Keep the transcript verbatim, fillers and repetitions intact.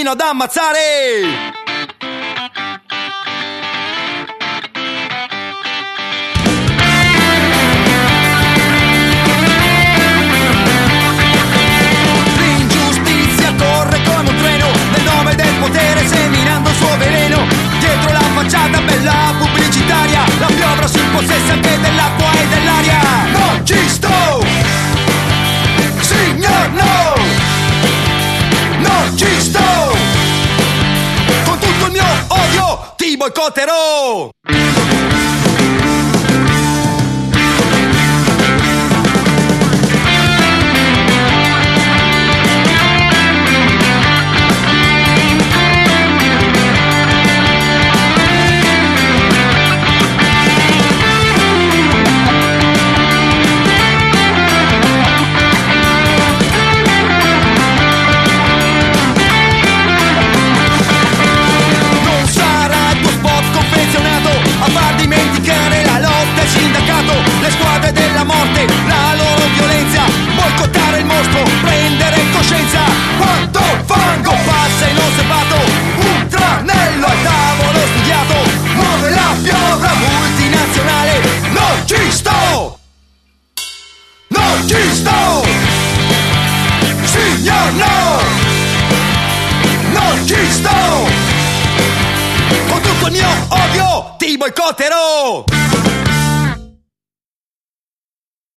fino ad ammazzare. Potere seminando il suo veleno dietro la facciata bella pubblicitaria. La piovra si impossessa anche dell'acqua e dell'aria. Non ci sto, signor no, non ci sto. Con tutto il mio odio ti boicotterò. Le squadre della morte, la loro violenza, boicottare il mostro, prendere coscienza. Quanto fango passa inosservato, un tranello al tavolo studiato, muove la piovra multinazionale. Non ci sto, non ci sto, signor no, non ci sto. Con tutto il mio odio ti boicotterò.